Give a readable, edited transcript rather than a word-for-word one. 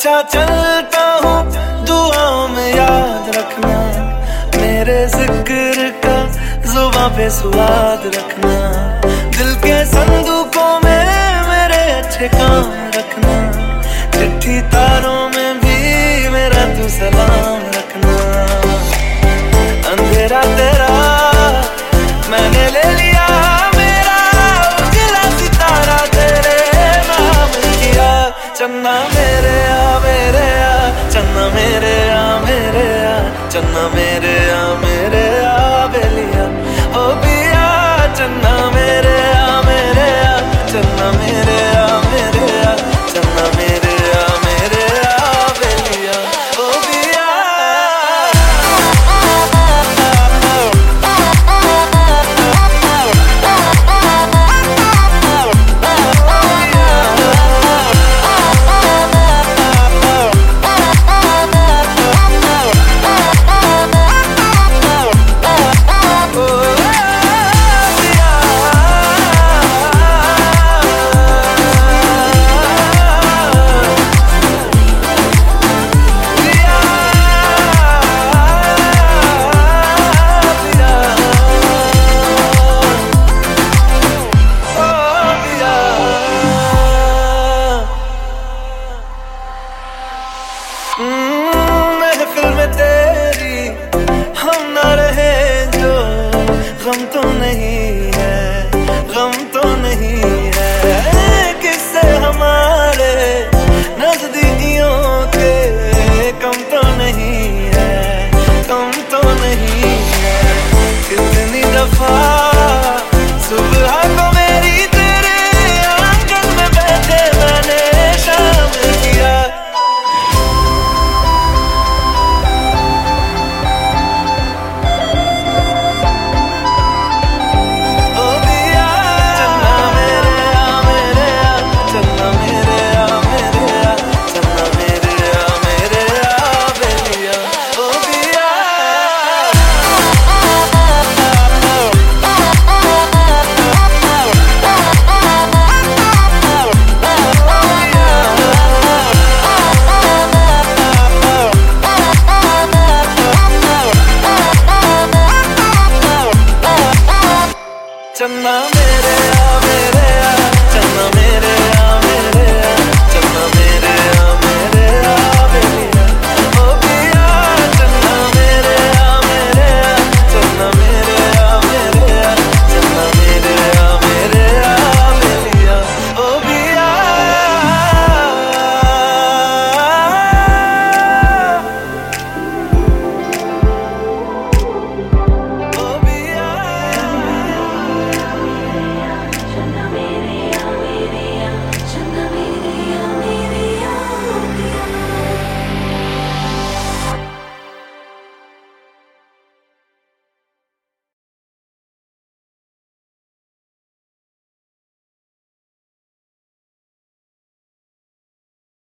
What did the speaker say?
अच्छा चलता हूँ दुआओं में याद रखना, मेरे जिक्र का जुबां पे स्वाद रखना, दिल के संदूकों में मेरे अच्छे काम रखना, चिट्ठी तारों में भी मेरा तू सलाम रखना। अंधेरा तेरा मैंने ले लिया, मेरा उजला सितारा तेरे नाम किया। चन्ना मेरे आ मेरे आ, चन्ना मेरे आ मेरे आ, चन्ना मेरे आ मेरे आ बेलिया ओ पिया। चन्ना मेरे आ मेरे आ, चन्ना मेरे आ मेरे आ, चन्ना मेरे आ मेरे आ बेलिया ओ पिया। महफिल में तेरी हम ना रहे जो, गम तो नहीं है, गम तो नहीं है, किससे हमारे नजदीकियों के कम तो नहीं है, कम तो नहीं है। कितनी दफा सुबह को मेरी तेरे आंगन में बैठे मैंने शामिल किया। चन्ना मेरे आ मेरे आ, चन्ना मेरे